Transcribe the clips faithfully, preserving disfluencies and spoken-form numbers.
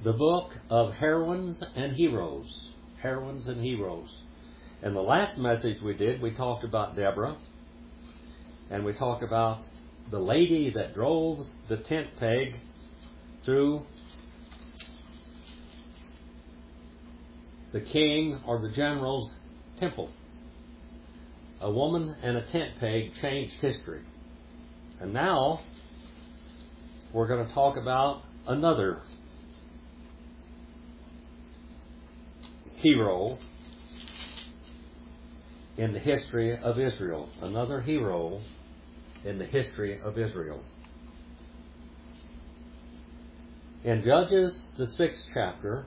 the book of heroines and heroes. Heroines and heroes. In the last message we did, we talked about Deborah. And we talked about the lady that drove the tent peg through the king or the general's temple. A woman and a tent peg changed history. And now we're going to talk about another hero in the history of Israel. Another hero in the history of Israel. In Judges, the sixth chapter,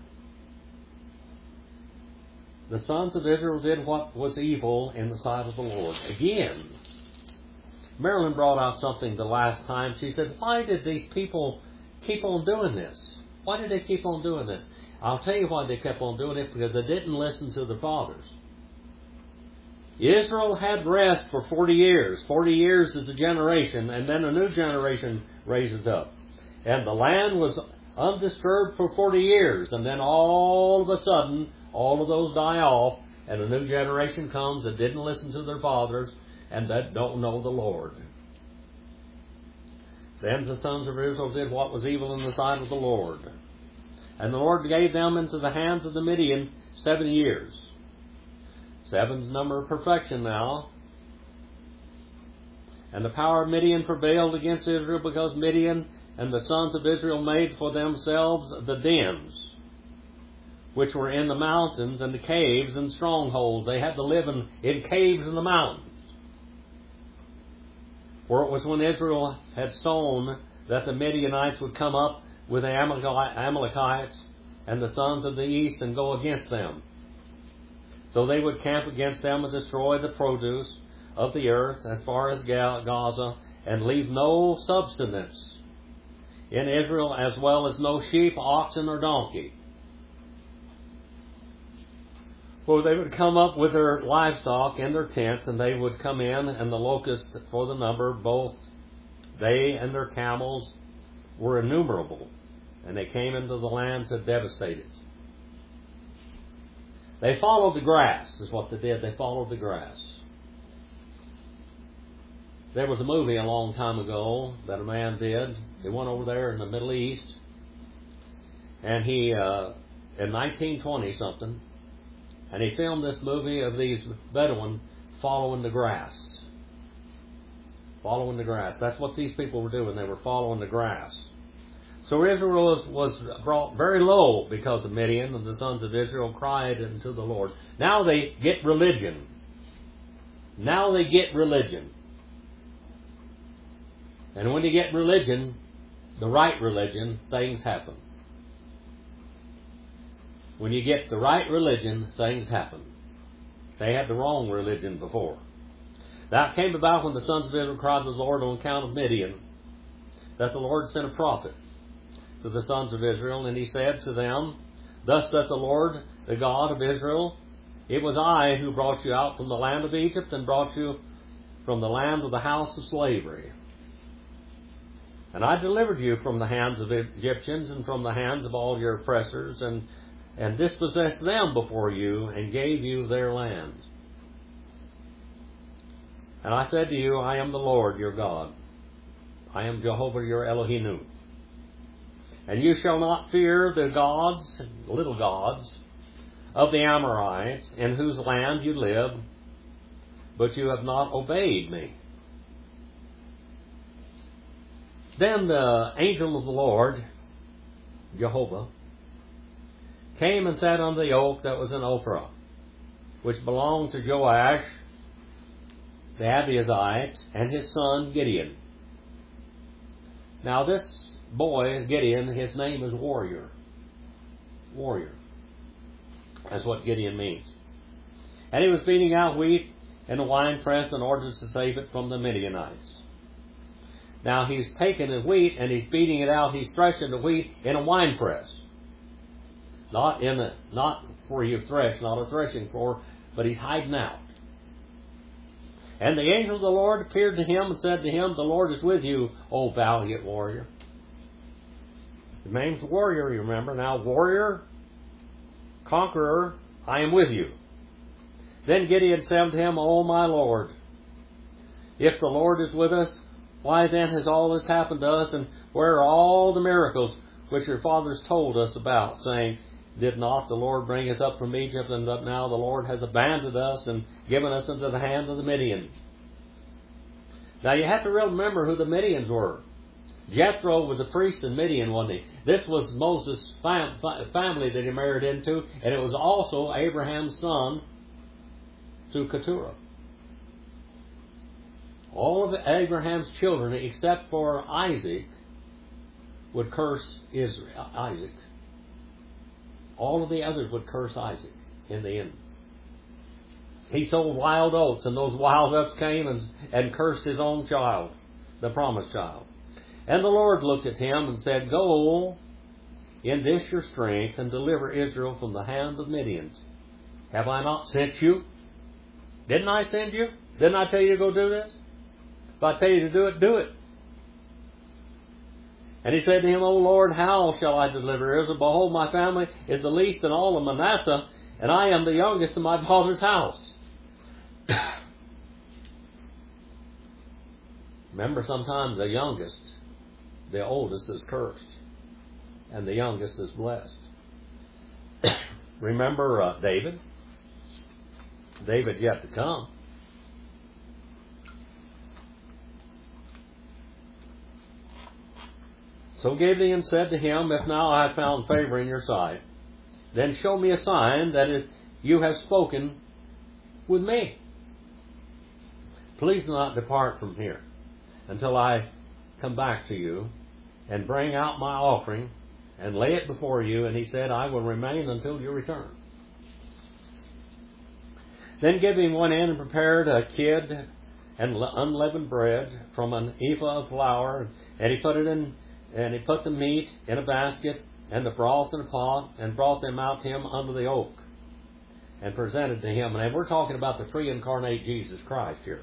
the sons of Israel did what was evil in the sight of the Lord. Again, Marilyn brought out something the last time. She said, why did these people keep on doing this? Why did they keep on doing this? I'll tell you why they kept on doing it, because they didn't listen to their fathers. Israel had rest for forty years. forty years is a generation, and then a new generation raises up. And the land was undisturbed for forty years, and then all of a sudden, all of those die off, and a new generation comes that didn't listen to their fathers and that don't know the Lord. Then the sons of Israel did what was evil in the sight of the Lord. And the Lord gave them into the hands of the Midian seven years. Seven's number of perfection now. And the power of Midian prevailed against Israel, because Midian and the sons of Israel made for themselves the dens, which were in the mountains and the caves and strongholds. They had to live in, in caves in the mountains. For it was when Israel had sown that the Midianites would come up with the Amalekites and the sons of the east and go against them. So they would camp against them and destroy the produce of the earth as far as Gaza, and leave no substance in Israel, as well as no sheep, oxen, or donkey. For they would come up with their livestock and their tents, and they would come in, and the locusts for the number, both they and their camels, were innumerable, and they came into the land to devastate it. They followed the grass, is what they did. They followed the grass. There was a movie a long time ago that a man did. He went over there in the Middle East, and he, uh, in nineteen twenty something, and he filmed this movie of these Bedouin following the grass. Following the grass. That's what these people were doing. They were following the grass. So Israel was, was brought very low because of Midian, and the sons of Israel cried unto the Lord. Now they get religion. Now they get religion. And when you get religion, the right religion, things happen. When you get the right religion, things happen. They had the wrong religion before. That came about when the sons of Israel cried to the Lord on account of Midian, that the Lord sent a prophet to the sons of Israel, and he said to them, Thus saith the Lord, the God of Israel, It was I who brought you out from the land of Egypt, and brought you from the land of the house of slavery. And I delivered you from the hands of Egyptians, and from the hands of all your oppressors, and, and dispossessed them before you, and gave you their land. And I said to you, I am the Lord your God. I am Jehovah your Elohim. And you shall not fear the gods, little gods, of the Amorites, in whose land you live, but you have not obeyed me. Then the angel of the Lord, Jehovah, came and sat on the oak that was in Ophrah, which belonged to Joash the Abiezrite, and his son Gideon. Now this boy, Gideon, his name is warrior. Warrior. That's what Gideon means. And he was beating out wheat in a winepress in order to save it from the Midianites. Now he's taking the wheat and he's beating it out. He's threshing the wheat in a winepress. Not in a, not where you thresh, not a threshing floor, but he's hiding out. And the angel of the Lord appeared to him and said to him, The Lord is with you, O valiant warrior. The name's warrior, you remember. Now, warrior, conqueror, I am with you. Then Gideon said unto him, O my Lord, if the Lord is with us, why then has all this happened to us, and where are all the miracles which your fathers told us about, saying, did not the Lord bring us up from Egypt, and that now the Lord has abandoned us and given us into the hand of the Midian? Now you have to remember who the Midians were. Jethro was a priest in Midian, wasn't he? This was Moses' fam- family that he married into, and it was also Abraham's son to Keturah. All of Abraham's children, except for Isaac, would curse Israel, Isaac. All of the others would curse Isaac in the end. He sowed wild oats, and those wild oats came and, and cursed his own child, the promised child. And the Lord looked at him and said, Go in this your strength, and deliver Israel from the hand of Midians. Have I not sent you? Didn't I send you? Didn't I tell you to go do this? If I tell you to do it, do it. And he said to him, O Lord, how shall I deliver Israel? Behold, my family is the least in all of Manasseh, and I am the youngest in my father's house. Remember, sometimes the youngest, the oldest is cursed, and the youngest is blessed. Remember uh, David? David yet to come. So Gideon said to him, If now I have found favor in your sight, then show me a sign that is, you have spoken with me. Please do not depart from here until I come back to you and bring out my offering and lay it before you. And he said, I will remain until you return. Then Gideon went in and prepared a kid and unleavened bread from an ephah of flour, and he put it in, and he put the meat in a basket and the broth in a pot, and brought them out to him under the oak, and presented to him. And we're talking about the pre-incarnate Jesus Christ here.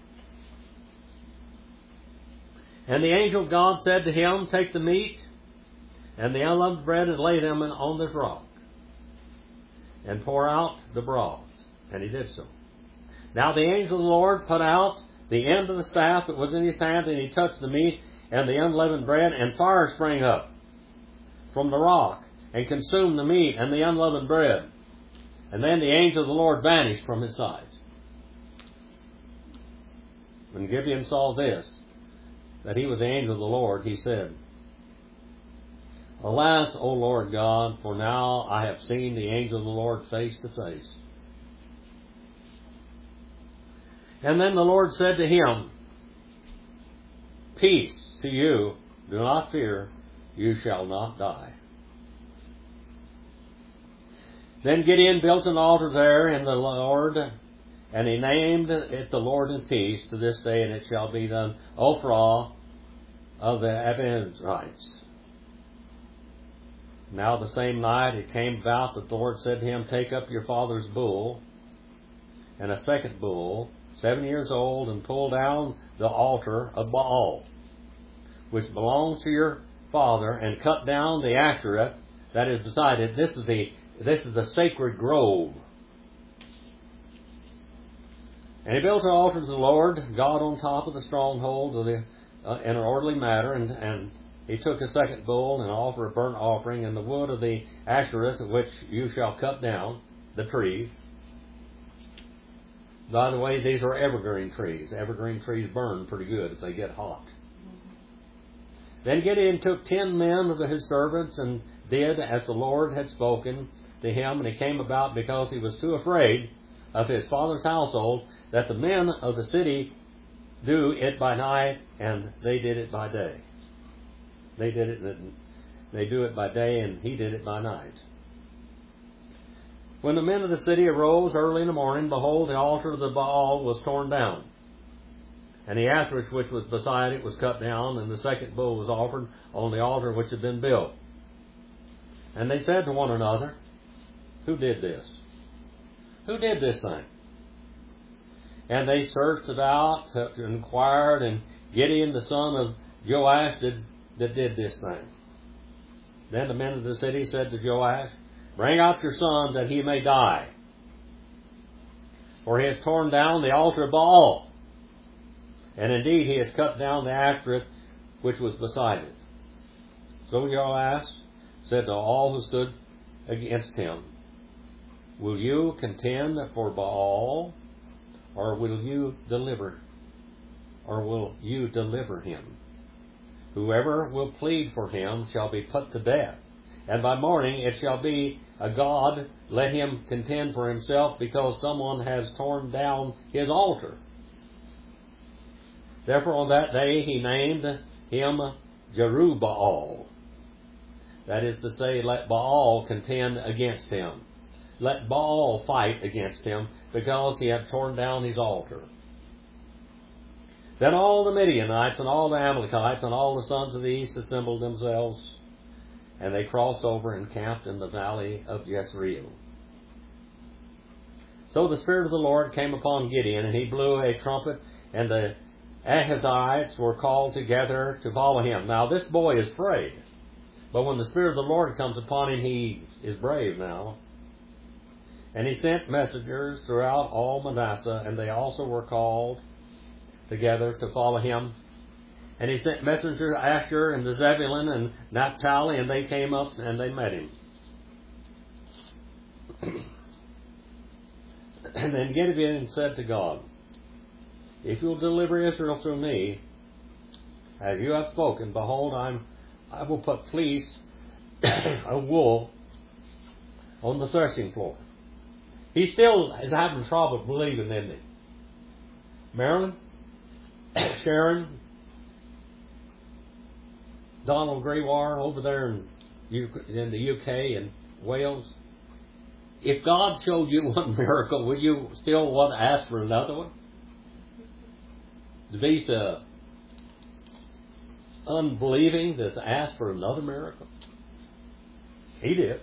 And the angel of God said to him, Take the meat and the unleavened bread and lay them on this rock, and pour out the broth. And he did so. Now the angel of the Lord put out the end of the staff that was in his hand, and he touched the meat and the unleavened bread, and fire sprang up from the rock and consumed the meat and the unleavened bread. And then the angel of the Lord vanished from his sight. When Gideon saw this, that he was the angel of the Lord, he said, Alas, O Lord God, for now I have seen the angel of the Lord face to face. And then the Lord said to him, Peace to you, do not fear, you shall not die. Then Gideon built an altar there in the Lord, and he named it the Lord in Peace to this day, and it shall be the Ophrah of the Abiezrites. Now the same night it came about that the Lord said to him, Take up your father's bull, and a second bull, seven years old, and pull down the altar of Baal, which belongs to your father, and cut down the Asherah that is beside it. This is the this is the sacred grove. And he built an altar to the Lord God on top of the stronghold of the, uh, in an orderly manner, and, and he took a second bull and offered a burnt offering, and the wood of the Asherah which you shall cut down, the trees. By the way, these are evergreen trees. Evergreen trees burn pretty good if they get hot. Then Gideon took ten men of his servants and did as the Lord had spoken to him, and he came about because he was too afraid of his father's household that the men of the city do it by night, and they did it by day. They did it. They do it by day, and he did it by night. When the men of the city arose early in the morning, behold, the altar of the Baal was torn down, and the Asherah which was beside it was cut down, and the second bull was offered on the altar which had been built. And they said to one another, Who did this? Who did this thing? And they searched about, inquired, and Gideon the son of Joash did, that did this thing. Then the men of the city said to Joash, "Bring out your son that he may die. For he has torn down the altar of Baal. And indeed he has cut down the Ashtoreth which was beside it." So Joash said to all who stood against him, "Will you contend for Baal, or will you deliver, or will you deliver him? Whoever will plead for him shall be put to death. And by morning it shall be a God, let him contend for himself, because someone has torn down his altar." Therefore on that day he named him Jerubbaal. That is to say, let Baal contend against him. Let Baal fight against him, because he had torn down his altar. Then all the Midianites and all the Amalekites and all the sons of the east assembled themselves, and they crossed over and camped in the valley of Jezreel. So the Spirit of the Lord came upon Gideon, and he blew a trumpet, and the Ahazites were called together to follow him. Now this boy is afraid, but when the Spirit of the Lord comes upon him, he is brave now. And he sent messengers throughout all Manasseh, and they also were called together to follow him. And he sent messengers to Asher and to Zebulun and Naphtali, and they came up and they met him. And then Gideon said to God, "If you will deliver Israel through me, as you have spoken, behold, I'm, I will put fleece of wool on the threshing floor." He still is having trouble believing, isn't he? Marilyn, Sharon, Donald Greywar over there in, U- in the U K and Wales. If God showed you one miracle, would you still want to ask for another one? To be so unbelieving to ask for another miracle? He did.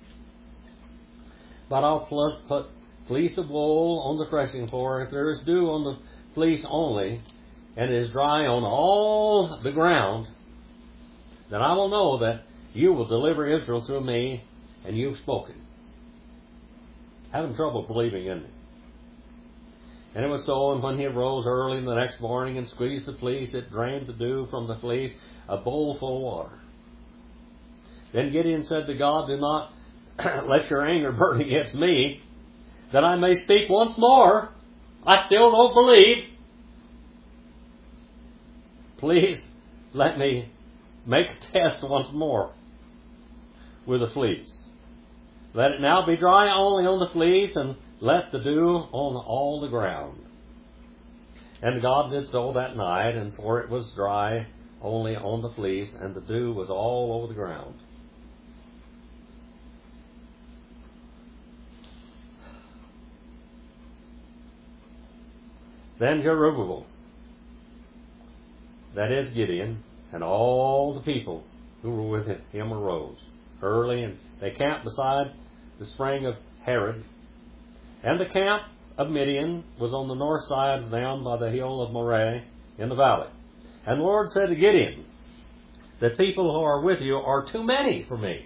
"But I'll plus put fleece of wool on the threshing floor. If there is dew on the fleece only, and it is dry on all the ground, then I will know that you will deliver Israel through me, and you've spoken." Having trouble believing, isn't he? And it was so, and when he arose early in the next morning and squeezed the fleece, it drained the dew from the fleece, a bowl full of water. Then Gideon said to God, "Do not let your anger burn against me, that I may speak once more. I still don't believe. Please let me make a test once more with the fleece. Let it now be dry only on the fleece, and let the dew on all the ground." And God did so that night, and for it was dry only on the fleece, and the dew was all over the ground. Then Jerubbaal, that is Gideon, and all the people who were with him arose early, and they camped beside the spring of Harod. And the camp of Midian was on the north side of them by the hill of Moreh in the valley. And the Lord said to Gideon, "The people who are with you are too many for me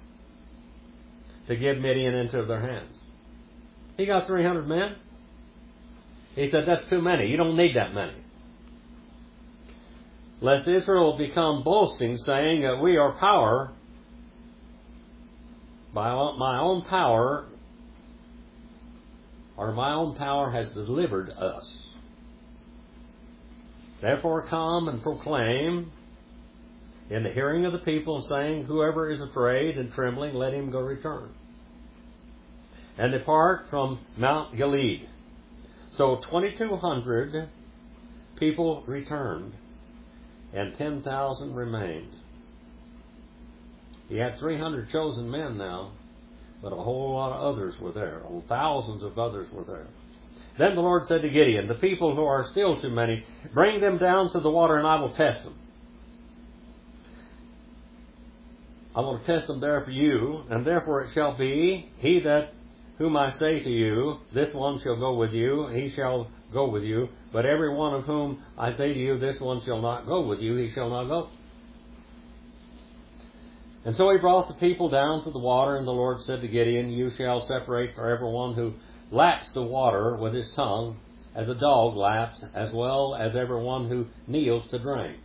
to give Midian into their hands." He got three hundred men. He said, "That's too many. You don't need that many. Lest Israel become boasting, saying that we are power, by my own power, or my own power has delivered us. Therefore come and proclaim in the hearing of the people, saying, whoever is afraid and trembling, let him go return, and depart from Mount Gilead." So twenty-two hundred people returned, and ten thousand remained. He had three hundred chosen men now, but a whole lot of others were there. Thousands of others were there. Then the Lord said to Gideon, "The people who are still too many, bring them down to the water, and I will test them. I will test them there for you, and therefore it shall be, he that whom I say to you, this one shall go with you, he shall go with you. But every one of whom I say to you, this one shall not go with you, he shall not go." And so he brought the people down to the water, and the Lord said to Gideon, You shall separate for everyone who laps the water with his tongue, as a dog laps, as well as everyone who kneels to drink.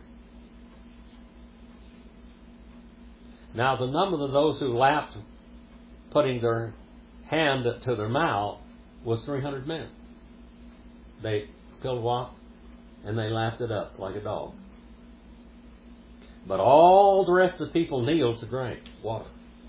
Now the number of those who lapped, putting their hand to their mouth, was three hundred men. They filled water, and they lapped it up like a dog. But all the rest of the people kneeled to drink water.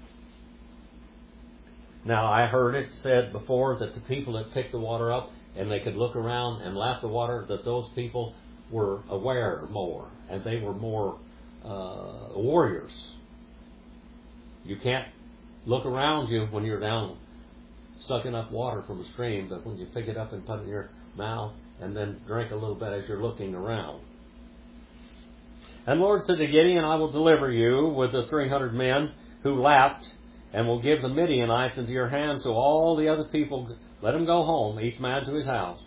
Now, I heard it said before that the people that picked the water up and they could look around and lap the water, that those people were aware more, and they were more uh, warriors. You can't look around you when you're down sucking up water from a stream, but when you pick it up and put it in your mouth and then drink a little bit as you're looking around. And the Lord said to Gideon, I will deliver you with the three hundred men who lapped, and will give the Midianites into your hands, so all the other people, let them go home, each man to his house.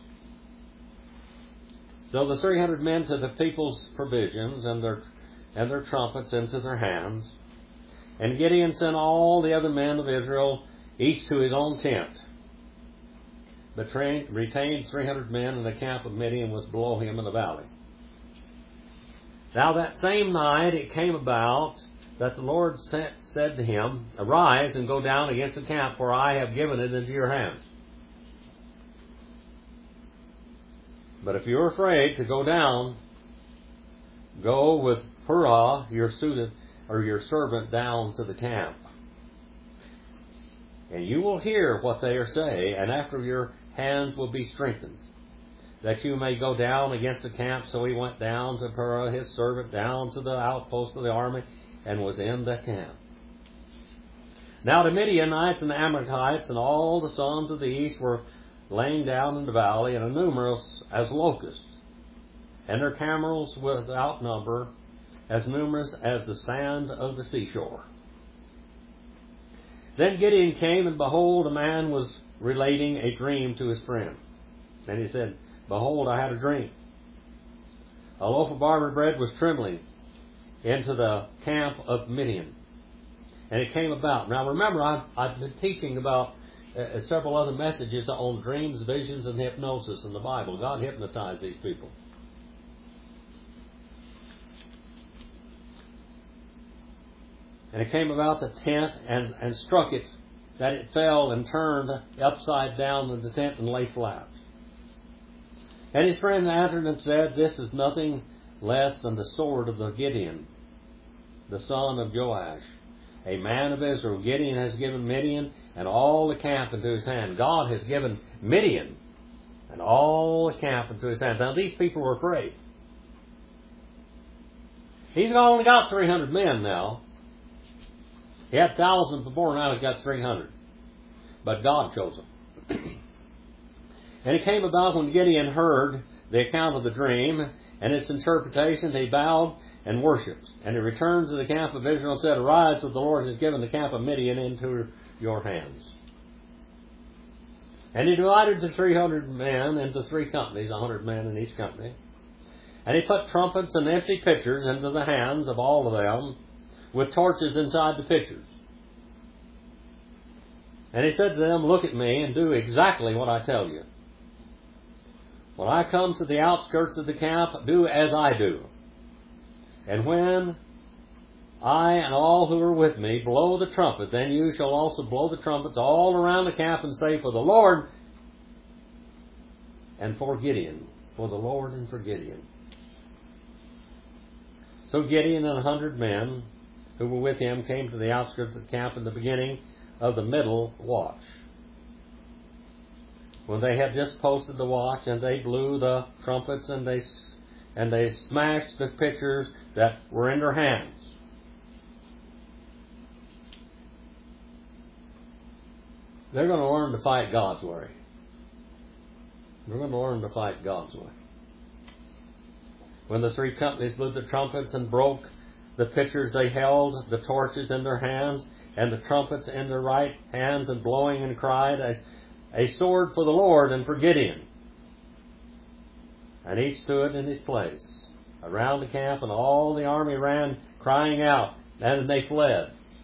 So the three hundred men took the people's provisions and their and their trumpets into their hands. And Gideon sent all the other men of Israel, each to his own tent, but trained, retained three hundred men, and the camp of Midian was below him in the valley. Now that same night it came about that the Lord sent, said to him, Arise and go down against the camp, for I have given it into your hands. But if you're afraid to go down, go with Purah, your suited, or your servant, down to the camp. And you will hear what they are saying, and after your hands will be strengthened, that you may go down against the camp. So he went down to Purah, his servant, down to the outpost of the army, and was in the camp. Now the Midianites and the Amalekites and all the sons of the east were laying down in the valley, and numerous as locusts, and their camels without number, as numerous as the sand of the seashore. Then Gideon came, and behold, a man was relating a dream to his friend. And he said, Behold, I had a dream. A loaf of barley bread was trembling into the camp of Midian. And it came about. Now remember, I've, I've been teaching about uh, several other messages on dreams, visions, and hypnosis in the Bible. God hypnotized these people. And it came about the tent and, and struck it, that it fell and turned upside down in the tent and lay flat. And his friend answered and said, This is nothing less than the sword of the Gideon, the son of Joash, a man of Israel. Gideon has given Midian and all the camp into his hand. God has given Midian and all the camp into his hand. Now these people were afraid. He's only got three hundred men now. He had thousands before, now he's got three hundred. But God chose them. And it came about when Gideon heard the account of the dream and its interpretation, he bowed and worshipped. And he returned to the camp of Israel and said, Arise, for the Lord has given the camp of Midian into your hands. And he divided the three hundred men into three companies, a hundred men in each company. And he put trumpets and empty pitchers into the hands of all of them, with torches inside the pitchers. And he said to them, Look at me and do exactly what I tell you. When I come to the outskirts of the camp, do as I do. And when I and all who are with me blow the trumpet, then you shall also blow the trumpets all around the camp and say, For the Lord and for Gideon. For the Lord and for Gideon. So Gideon and a hundred men who were with him came to the outskirts of the camp in the beginning of the middle watch, when they had just posted the watch, and they blew the trumpets, and they and they smashed the pitchers that were in their hands. They're going to learn to fight God's way. They're going to learn to fight God's way. When the three companies blew the trumpets and broke the pitchers, they held the torches in their hands and the trumpets in their right hands, and blowing and cried, A, a sword for the Lord and for Gideon. And each stood in his place around the camp, and all the army ran crying out, and they fled.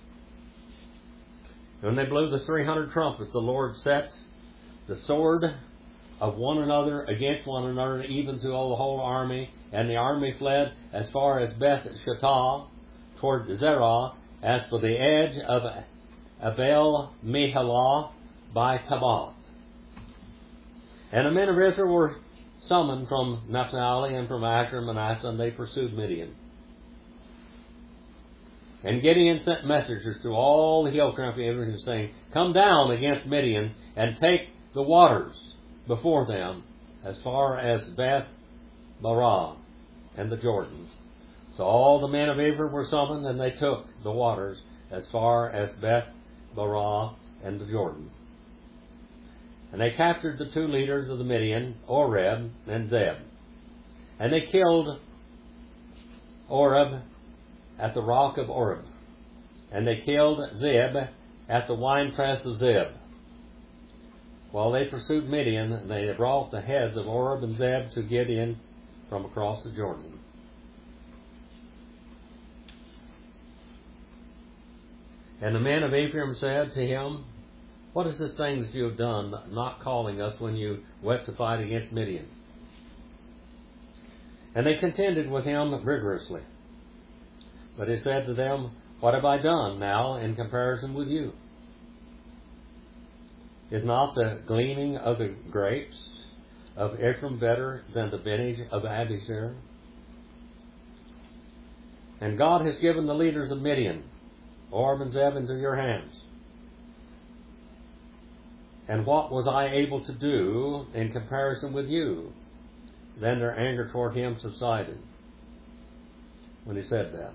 When they blew the three hundred trumpets, the Lord set the sword of one another against one another, even to all the whole army. And the army fled as far as Beth Shittah, toward Zerah, as for the edge of Abel Meholah by Tabath. And the men of Israel were summoned from Naphtali and from Asher and Manasseh, and they pursued Midian. And Gideon sent messengers to all the hill country of Israel, saying, Come down against Midian, and take the waters before them, as far as Beth Barah and the Jordan. So all the men of Israel were summoned, and they took the waters as far as Beth Barah and the Jordan. And they captured the two leaders of the Midian, Oreb and Zeb. And they killed Oreb at the rock of Oreb. And they killed Zeb at the winepress of Zeb. While they pursued Midian, they brought the heads of Oreb and Zeb to Gideon from across the Jordan. And the men of Ephraim said to him, What is this thing that you have done, not calling us when you went to fight against Midian? And they contended with him rigorously. But he said to them, What have I done now in comparison with you? Is not the gleaning of the grapes of Ephraim better than the vintage of Abiezer? And God has given the leaders of Midian, Oreb and Zeb, into your hands. And what was I able to do in comparison with you? Then their anger toward him subsided when he said that.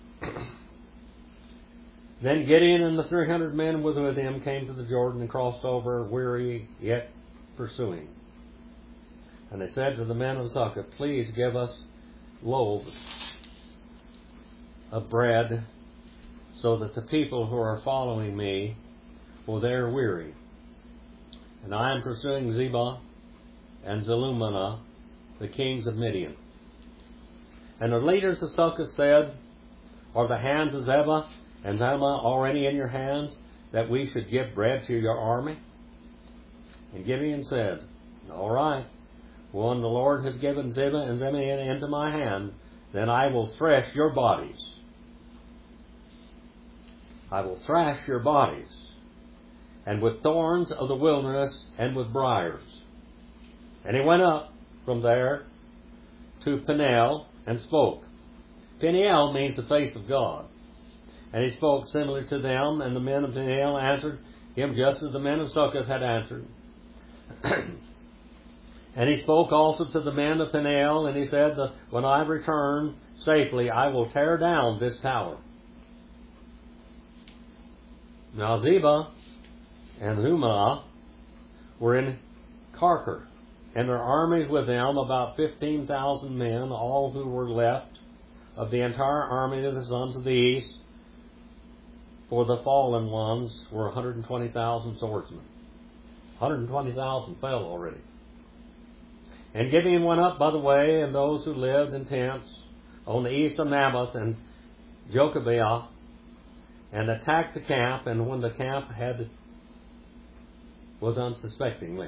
Then Gideon and the three hundred men with him came to the Jordan and crossed over, weary yet pursuing. And they said to the men of Succoth, Please give us loaves of bread, so that the people who are following me, for they are weary. And I am pursuing Zebah and Zalmunna, the kings of Midian. And the leaders of Succoth said, Are the hands of Zebah and Zalmunna already in your hands, that we should give bread to your army? And Gideon said, All right, when the Lord has given Zebah and Zalmunna into my hand, then I will thresh your bodies. I will thrash your bodies, and with thorns of the wilderness, and with briars. And he went up from there to Peniel, and spoke. Peniel means the face of God. And he spoke similar to them, and the men of Peniel answered him just as the men of Succoth had answered. And he spoke also to the men of Peniel, and he said, When I return safely, I will tear down this tower. Now Zebah and Zalmunna were in Karkor, and their armies with them, about fifteen thousand men, all who were left of the entire army of the sons of the east. For the fallen ones were one hundred twenty thousand swordsmen. one hundred twenty thousand fell already. And Gideon went up by the way, and those who lived in tents on the east of Naboth and Jochebeah, and attacked the camp, and when the camp had was unsuspectingly.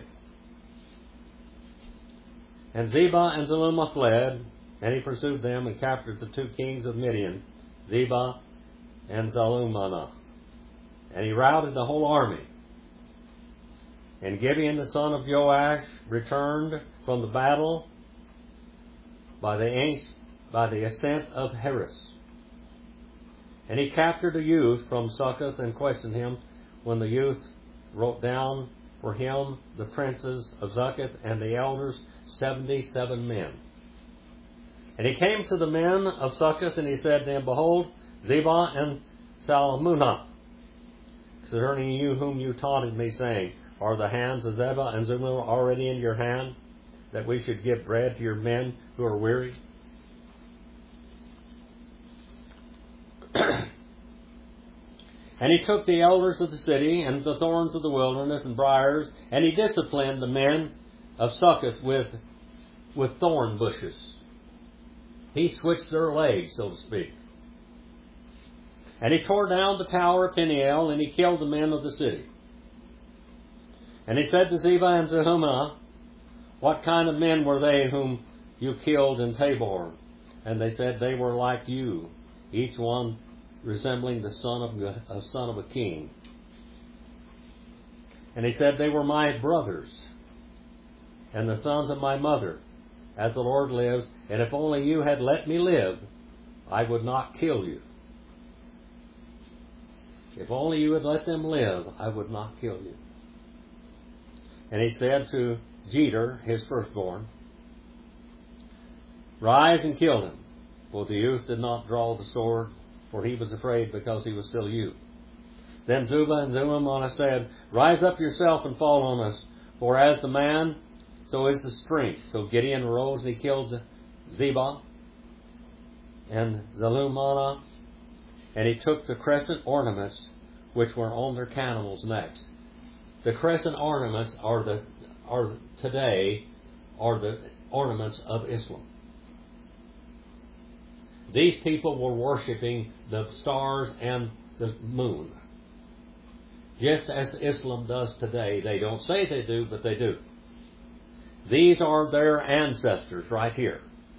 And Zebah and Zalmunna fled, and he pursued them and captured the two kings of Midian, Zebah and Zalmunna. And he routed the whole army. And Gideon the son of Joash returned from the battle by the, by the ascent of Heres. And he captured a youth from Succoth and questioned him, when the youth wrote down for him the princes of Succoth and the elders, seventy-seven men. And he came to the men of Succoth, and he said to them, Behold, Zebah and Zalmunna, concerning you whom you taunted me, saying, Are the hands of Zebah and Zalmunna already in your hand, that we should give bread to your men who are weary? And he took the elders of the city and the thorns of the wilderness and briars, and he disciplined the men of Succoth with, with thorn bushes. He switched their legs, so to speak. And he tore down the tower of Peniel, and he killed the men of the city. And he said to Ziba and Zahumah, what kind of men were they whom you killed in Tabor? And they said, they were like you, each one resembling the son of a son of a king. And he said, they were my brothers, and the sons of my mother, as the Lord lives, and if only you had let me live, I would not kill you. If only you had let them live, I would not kill you. And he said to Jeter, his firstborn, rise and kill him. For the youth did not draw the sword, for he was afraid because he was still a youth. Then Zubah and Zalmunna said, rise up yourself and fall on us, for as the man, so is the strength. So Gideon arose and he killed Zebah and Zalmunna, and he took the crescent ornaments which were on their camels' necks. The crescent ornaments are the are today are the ornaments of Islam. These people were worshipping the stars and the moon, just as Islam does today. They don't say they do, but they do. These are their ancestors right here.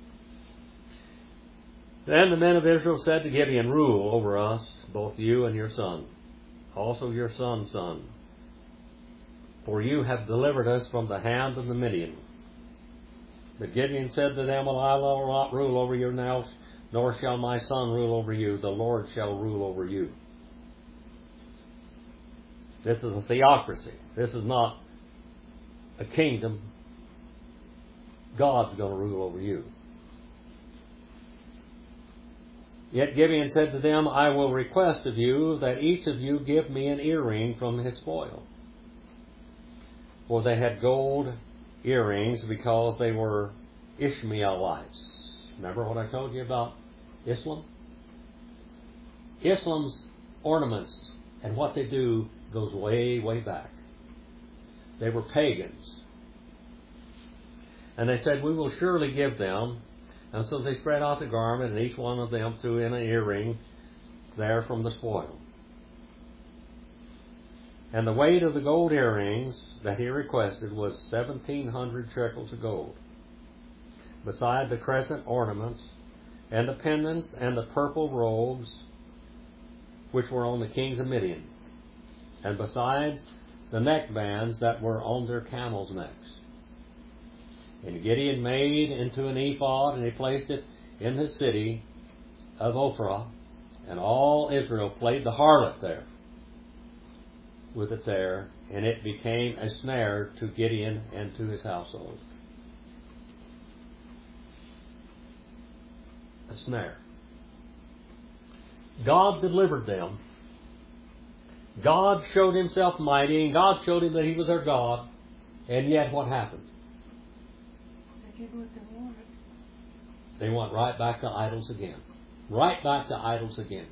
Then the men of Israel said to Gideon, rule over us, both you and your son, also your son's son. For you have delivered us from the hand of the Midian. But Gideon said to them, well, I will not rule over you now, nor shall my son rule over you. The Lord shall rule over you. This is a theocracy. This is not a kingdom. God's going to rule over you. Yet Gideon said to them, I will request of you that each of you give me an earring from his spoil. For they had gold earrings because they were Ishmaelites. Remember what I told you about Islam? Islam's ornaments and what they do goes way, way back. They were pagans. And they said, we will surely give them. And so they spread out the garment, and each one of them threw in an earring there from the spoil. And the weight of the gold earrings that he requested was seventeen hundred shekels of gold, beside the crescent ornaments, and the pendants, and the purple robes, which were on the kings of Midian, and besides the neckbands that were on their camels' necks. And Gideon made into an ephod, and he placed it in the city of Ophrah, and all Israel played the harlot there, with it there, and it became a snare to Gideon and to his household. A snare. God delivered them. God showed himself mighty, and God showed him that he was their God, and yet what happened? They did what they wanted. They went right back to idols again. Right back to idols again.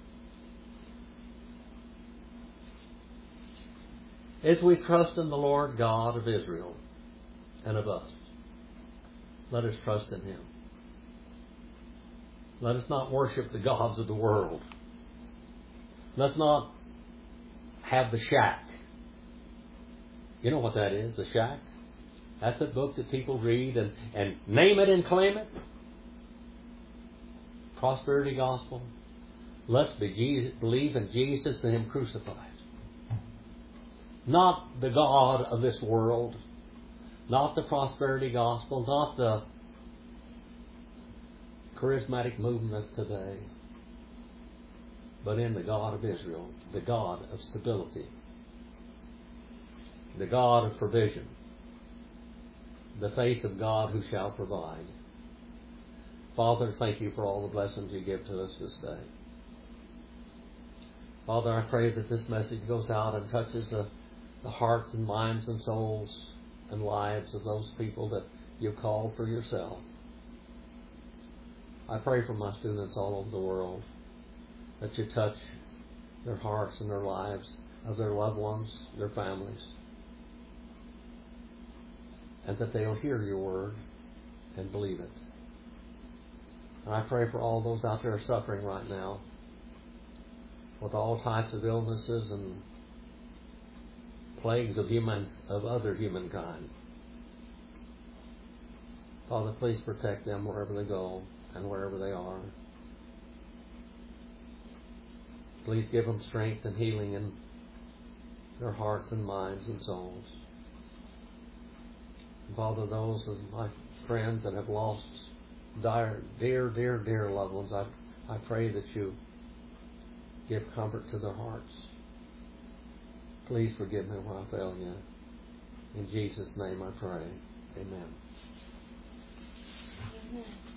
As we trust in the Lord God of Israel and of us, let us trust in him. Let us not worship the gods of the world. Let's not have the shack. You know what that is, the shack? That's a book that people read and, and name it and claim it. Prosperity gospel. Let's be Jesus, believe in Jesus and him crucified. Not the God of this world. Not the prosperity gospel. Not the charismatic movement of today. But in the God of Israel. The God of stability. The God of provision. The face of God who shall provide. Father, thank you for all the blessings you give to us this day. Father, I pray that this message goes out and touches the, the hearts and minds and souls and lives of those people that you called for yourself. I pray for my students all over the world that you touch their hearts and their lives of their loved ones, their families, and that they'll hear your word and believe it. And I pray for all those out there suffering right now. with all types of illnesses and plagues of human of other humankind. Father, please protect them wherever they go and wherever they are. Please give them strength and healing in their hearts and minds and souls. And Father, those of my friends that have lost dear, dear, dear, dear loved ones, I, I pray that you give comfort to their hearts. Please forgive me when I fail you. In Jesus' name I pray. Amen. Amen.